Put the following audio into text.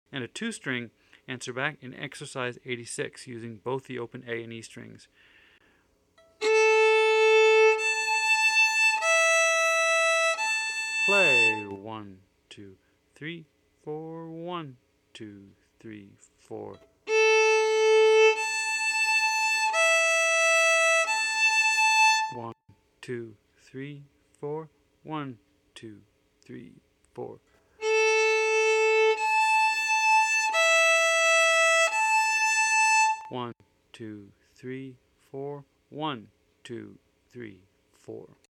and a 2-string answer back in exercise 86 using both the open A and E strings. Play 1, 2, 3, 4, 1, 2, 3, 4. One, two, three, 4. 1, 2, 3, 4. One, two, three, 4. 1, 2, 3, 4.